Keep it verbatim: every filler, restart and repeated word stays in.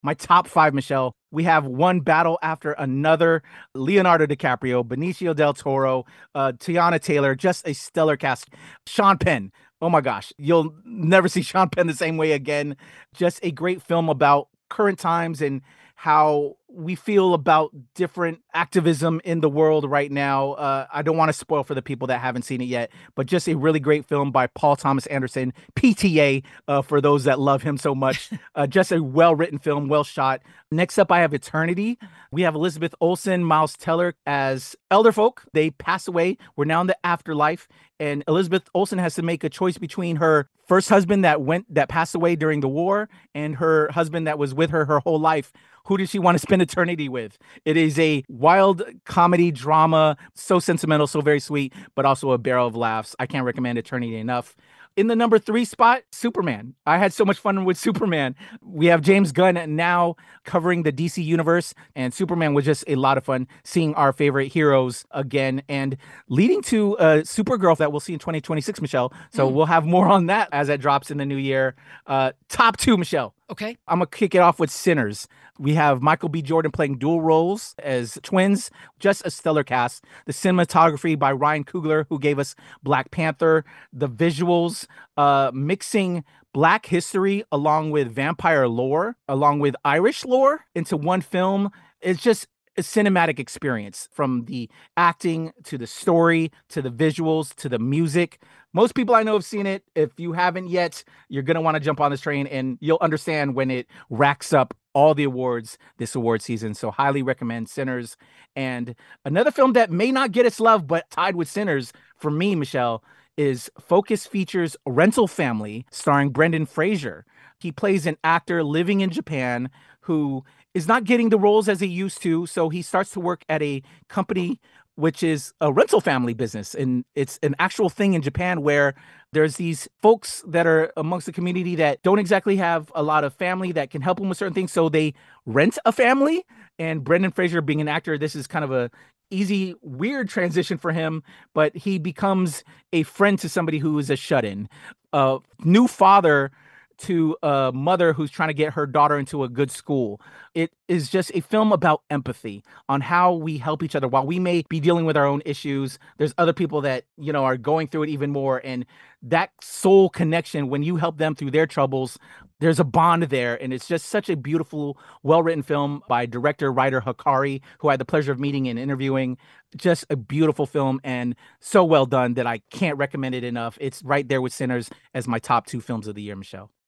My top five, Michelle. We have one battle after another. Leonardo DiCaprio, Benicio del Toro, uh, Tiana Taylor, just a stellar cast. Sean Penn. Oh my gosh, you'll never see Sean Penn the same way again. Just a great film about current times and how we feel about different activism in the world right now. Uh, I don't want to spoil for the people that haven't seen it yet, but just a really great film by Paul Thomas Anderson, P T A, uh, for those that love him so much. Uh, just a well written film, well shot. Next up, I have Eternity. We have Elizabeth Olsen, Miles Teller as elder folk. They pass away. We're now in the afterlife. And Elizabeth Olsen has to make a choice between her first husband that went that passed away during the war and her husband that was with her her whole life. Who does she want to spend eternity with? It is a wild comedy drama, so sentimental, so very sweet, but also a barrel of laughs. I can't recommend Eternity enough. In the number three spot, Superman. I had so much fun with Superman. We have James Gunn now covering the D C universe, and Superman was just a lot of fun seeing our favorite heroes again and leading to uh, Supergirl that we'll see in twenty twenty-six, Michelle. So Mm. we'll have more on that as that drops in the new year. Uh, top two, Michelle. Okay. I'm going to kick it off with Sinners. We have Michael B. Jordan playing dual roles as twins, just a stellar cast. The cinematography by Ryan Coogler, who gave us Black Panther. The visuals, uh, mixing Black history along with vampire lore, along with Irish lore into one film. It's just a cinematic experience from the acting to the story to the visuals to the music. Most people I know have seen it. If you haven't yet, you're going to want to jump on this train and you'll understand when it racks up all the awards this award season. So highly recommend Sinners. And another film that may not get its love, but tied with Sinners for me, Michelle, is Focus Features Rental Family starring Brendan Fraser. He plays an actor living in Japan who is not getting the roles as he used to. So he starts to work at a company which is a rental family business. And it's an actual thing in Japan where there's these folks that are amongst the community that don't exactly have a lot of family that can help them with certain things. So they rent a family. And Brendan Fraser being an actor, this is kind of a easy, weird transition for him, but he becomes a friend to somebody who is a shut-in, a new father to a mother who's trying to get her daughter into a good school. It is just a film about empathy on how we help each other. While we may be dealing with our own issues, there's other people that, you know, are going through it even more. And that soul connection, when you help them through their troubles, there's a bond there. And it's just such a beautiful, well-written film by director, writer Hakari, who I had the pleasure of meeting and interviewing. Just a beautiful film and so well done that I can't recommend it enough. It's right there with Sinners as my top two films of the year, Michelle.